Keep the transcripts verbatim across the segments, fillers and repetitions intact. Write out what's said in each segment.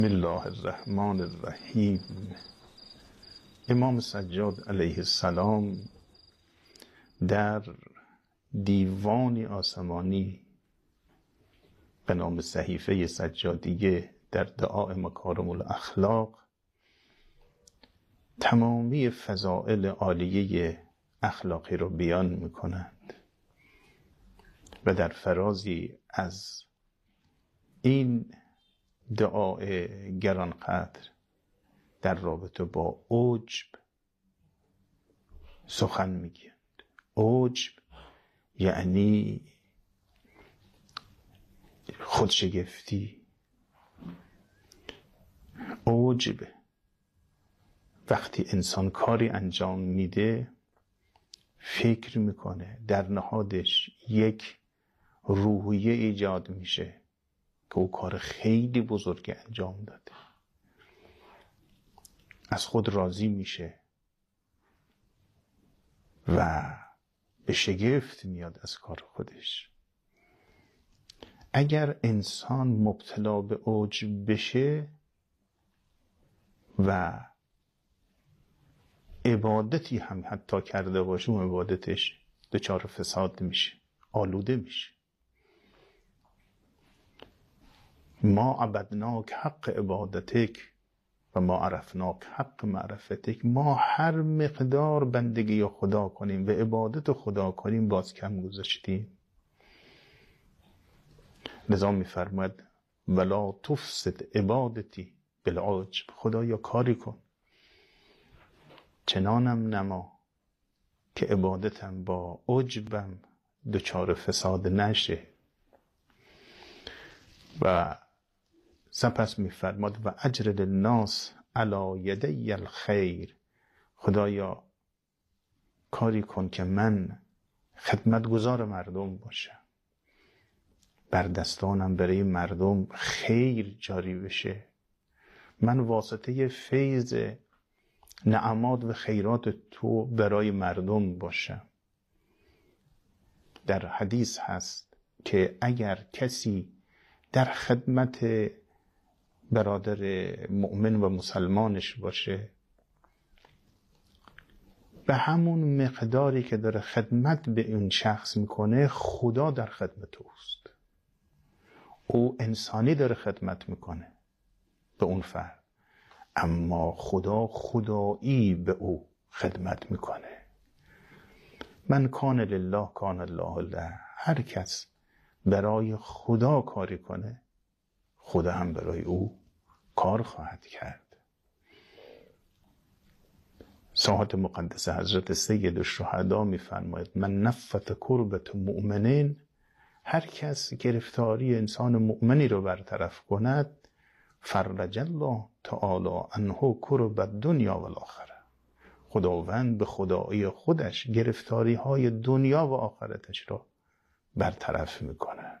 بسم الله الرحمن الرحیم. امام سجاد علیه السلام در دیوانی آسمانی به نام صحیفه سجادیه در دعای مکارم الاخلاق تمامی فضائل عالیه اخلاقی رو بیان میکنند و در فرازی از این دعای گرانقدر در رابطه با عجب سخن میگند. عجب یعنی خودشگفتی. عجب وقتی انسان کاری انجام میده فکر میکنه در نهادش یک روحیه ایجاد میشه که او کار خیلی بزرگ انجام داده، از خود راضی میشه و به شگفت میاد از کار خودش. اگر انسان مبتلا به عجب بشه و عبادتی هم حتی کرده باشه، اون عبادتش دچار فساد میشه، آلوده میشه. ما عبدناک حق عبادتک و ما عرفناک حق معرفتک. ما هر مقدار بندگی خدا کنیم و عبادت خدا کنیم باز کم گذاشتیم. لذا میفرماید ولا تفسد عبادتی بالعجب. خدایا کاری کن چنانم نما که عبادتم با عجبم دچار فساد نشه. و سپس میفرماد و اجر للناس علی یدی الخیر. خدایا کاری کن که من خدمتگزار مردم باشم، بر دستانم برای مردم خیر جاری بشه، من واسطه فیض نعمات و خیرات تو برای مردم باشم. در حدیث هست که اگر کسی در خدمت برادر مؤمن و مسلمانش باشه، به همون مقداری که داره خدمت به این شخص میکنه خدا در خدمت اوست. او انسانی داره خدمت میکنه به اون فرد، اما خدا خدایی به او خدمت میکنه. من کان لله کان الله له. هر کس برای خدا کاری کنه خدا هم برای او کار خواهد کرد. ساعت مقدسه حضرت سید الشهدا میفرماید من نفت کربت مؤمنین. هر کس گرفتاری انسان مؤمنی رو برطرف کند فرج الله تعالی عنه کربت دنیا و الاخره. خداوند به خدایی خودش گرفتاری های دنیا و آخرتش رو برطرف میکنه.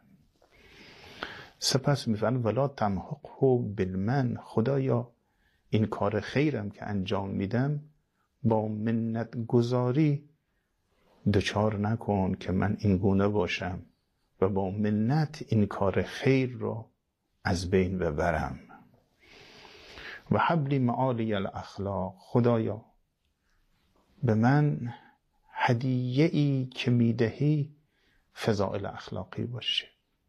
سپس میفرماید ولا تمحقه بالمن. خدایا این کار خیرم که انجام میدم با منت گذاری دچار نکن که من این گونه باشم و با منت این کار خیر رو از بین ببرم. و حبلی معالی الاخلاق. خدایا به من هدیه ای که میدهی فضائل اخلاقی باشه،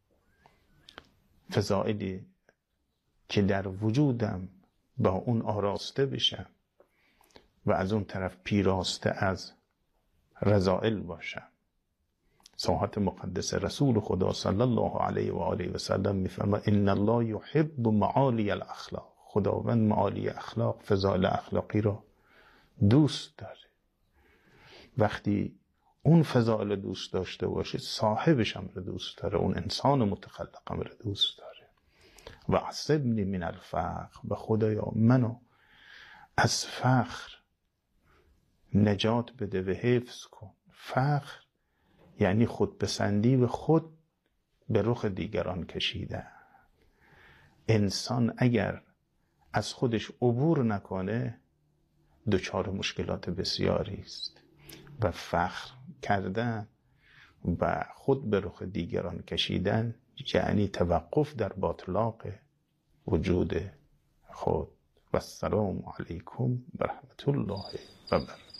فضائلی که در وجودم با اون آراسته بشم و از اون طرف پیراسته از رذائل باشم. ساعت مقدس رسول خدا صلی الله علیه و آله و سلم میفرماید ان الله یحب معالی الاخلاق. خداوند معالی اخلاق، فضائل اخلاقی را دوست داره. وقتی اون فضائل دوست داشته باشه صاحبش هم رو دوست داره، اون انسان متخلق هم رو دوست داره. و عصبنی من الفقر. و خدایا منو از فقر نجات بده و حفظ کن. فقر یعنی خودپسندی و خود به رخ دیگران کشیدن. انسان اگر از خودش عبور نکنه دچار مشکلات بسیاری است و فخر کردن و خود به رخ دیگران کشیدن یعنی توقف در باطلاق وجود خود و السلام علیکم و رحمت الله و برکاته.